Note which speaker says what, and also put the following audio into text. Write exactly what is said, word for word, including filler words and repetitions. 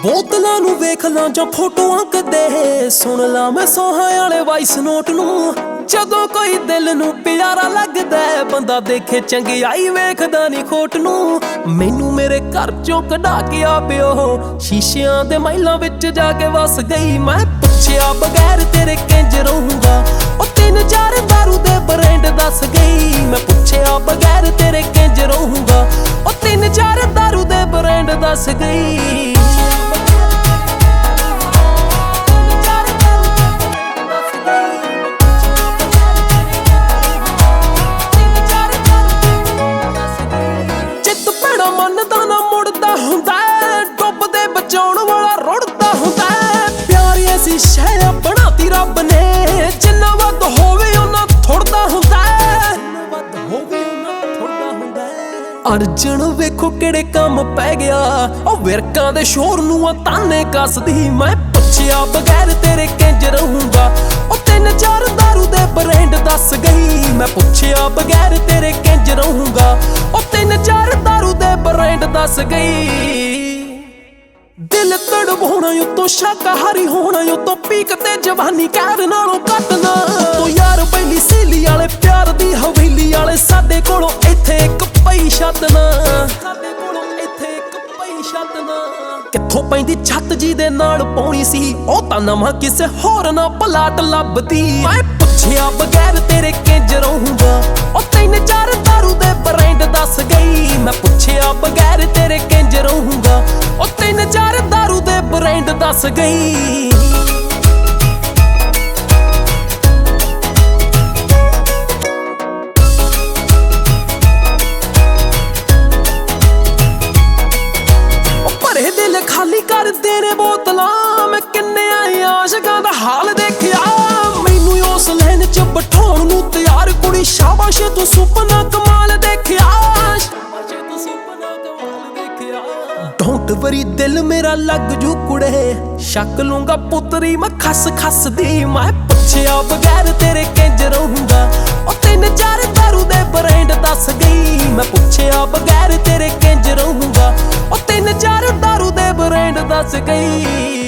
Speaker 1: ਬੋਤਲਾਂ ਨੂੰ ਵੇਖ ਲਾਂ ਜਾਂ ਫੋਟੋਆਂ ਕਦੇ ਸੁਣ ਲਾਂ ਮੈਂ ਸੋਹਾਂ ਵਾਲੇ ਵਾਇਸ ਨੋਟ ਨੂੰ। ਜਦੋਂ ਕੋਈ ਦਿਲ ਨੂੰ ਪਿਆਰਾ ਲੱਗਦਾ ਬੰਦਾ ਦੇਖੇ ਚੰਗਿਆਈ ਵੇਖਦਾ ਨਹੀਂ ਖੋਟ ਨੂੰ। ਮੈਨੂੰ ਮੇਰੇ ਘਰ ਚੋਂ ਕਢਾ ਕੇ ਆ ਪਿਓ ਸ਼ੀਸ਼ਿਆਂ ਦੇ ਮਹਿਲਾਂ ਵਿੱਚ ਜਾ ਕੇ ਵਸ ਗਈ। ਮੈਂ ਪੁੱਛਿਆ ਬਗੈਰ ਤੇਰੇ ਕਿੰਜ ਰਹੂੰਗਾ, ਉਹ ਤਿੰਨ ਚਾਰ ਦਾਰੂ ਦੇ ਬ੍ਰਾਂਡ ਦੱਸ ਗਈ। ਮੈਂ ਪੁੱਛਿਆ ਬਗੈਰ ਤੇਰੇ ਕਿੰਜ ਰਹੂੰਗਾ, ਉਹ ਤਿੰਨ ਚਾਰ ਦਾਰੂ ਦੇ ਬ੍ਰਾਂਡ ਦੱਸ ਗਈ। ਮੰਨਦਾ ਨਾ ਮੁੜਦਾ ਹੁੰਦਾ, ਡੁੱਬਦੇ ਬਚਾਉਣ ਵਾਲਾ ਰੁੜਦਾ ਹੁੰਦਾ। ਪਿਆਰ ਐਸੀ ਸ਼ੈ ਬਣਾਤੀ ਰੱਬ ਨੇ, ਜਿੰਨਾ ਵੱਧ ਹੋਵੇ ਉਹਨਾਂ ਥੋੜਦਾ ਹੁੰਦਾ। ਅਰਜਨ ਵੇਖੋ ਕਿਹੜੇ ਕੰਮ ਪੈ ਗਿਆ, ਉਹ ਵਿਰਕਾਂ ਦੇ ਸ਼ੋਰ ਨੂੰ ਤਾਨੇ ਕੱਸਦੀ। ਮੈਂ ਪੁੱਛਿਆ ਬਗੈਰ ਤੇਰੇ ਕਿੰਜ ਰਹੂੰਗਾ, ਉਹ ਤਿੰਨ ਚਾਰ ਦਾਰੂ ਦੇ ਬ੍ਰਾਂਡ ਦੱਸ ਗਈ। ਮੈਂ ਪੁੱਛਿਆ ਬਗੈਰ ਤੇਰੇ ਕਿੰਜ ਰਹੂੰਗਾ, ਉਹ ਤਿੰਨ ਚਾਰ ਦਾਰੂ ਦੇ ਬ੍ਰਾਂਡ ਦੱਸ ਗਈ। ਦਿਲ ਤੜਵਾਉਣਾ ਉਤੋਂ ਸ਼ਾਕਾਹਾਰੀ ਹੋਣਾ, ਉਤੋਂ ਪੀਕ ਤੇ ਜਵਾਨੀ ਕਹਿਰ ਨਾਲੋਂ ਕੱਟਣਾ। ਤੂੰ ਯਾਰ ਪਹਿਲੀ ਸਹੇਲੀ ਵਾਲੇ ਪਿਆਰ ਦੀ ਹਵੇਲੀ ਵਾਲੇ, ਸਾਡੇ ਕੋਲੋਂ ਇੱਥੇ ਇੱਕ ਪਈ ਛੱਤ ਨਾ। ਸਾਡੇ ਕੋਲੋਂ ਇੱਥੇ ਇੱਕ ਪਈ ਛੱਤ ਨਾ। ਕਿੱਥੋਂ ਪੈਂਦੀ ਛੱਤ ਜੀ ਦੇ ਨਾਲ ਪਾਉਣੀ ਸੀ, ਉਹ ਤਾਂ ਨਵਾਂ ਕਿਸੇ ਹੋਰ ਨਾ ਪਲਾਟ ਲੱਭਦੀ। ਮੈਂ ਪੁੱਛਿਆ ਬਗੈਰ ਤੇਰੇ ਕਿੰਜ ਰਹੂੰਗਾ, ਉਹ ਤਿੰਨ ਚਾਰ ਦਾਰੂ ਦੇ ਬ੍ਰਾਂਡ ਦੱਸ ਗਈ। ਮੈਂ ਪੁੱਛਿਆ ਬਗੈਰ ਤੇਰੇ ਕਿੰਜ ਰਹੂੰਗਾ, ਉਹ ਤਿੰਨ ਚਾਰ ਦਾਰੂ ਦੇ ਬ੍ਰਾਂਡ ਦੱਸ ਗਈ। ਭਰੇ ਦਿਲ ਖਾਲੀ ਕਰਦੇ ਨੇ ਬੋਤਲਾਂ, ਮੈਂ ਕਿੰਨੇ ਆਏ ਆਸ਼ਕਾਂ ਦਾ ਹਾਲ ਦੇਖਿਆ। ਮੈਨੂੰ ਉਸ ਲੈਨ ਚ ਬਿਠਾਉਣ ਨੂੰ ਤਿਆਰ ਕੁੜੀ, ਸ਼ਾਬਾਸ਼ ਤੂੰ ਸੁਪਨਾ ਕਮਾਲ ਦੇਖਿਆ। ਡੋਂਟ ਵਰੀ ਦਿਲ ਮੇਰਾ ਲੱਗ ਜੂ ਕੁੜੇ, ਸ਼ੱਕ ਲੂੰਗਾ ਪੁੱਤਰੀ ਮੈਂ ਖਸ ਖਸ ਦੀ। ਮੈਂ ਪੁੱਛਿਆ ਬਗੈਰ ਤੇਰੇ ਕਿੰਜ ਰਹੂੰਗਾ, ਉਹ ਤਿੰਨ ਚਾਰ ਦਾਰੂ ਦੇ ਬ੍ਰਾਂਡ ਦੱਸ ਗਈ। ਮੈਂ ਪੁੱਛਿਆ ਬਗੈਰ ਤੇਰੇ ਕਿੰਜ ਰਹੂੰਗਾ, ਉਹ ਤਿੰਨ ਚਾਰ ਦਾਰੂ ਦੇ ਬ੍ਰਾਂਡ ਦੱਸ ਗਈ।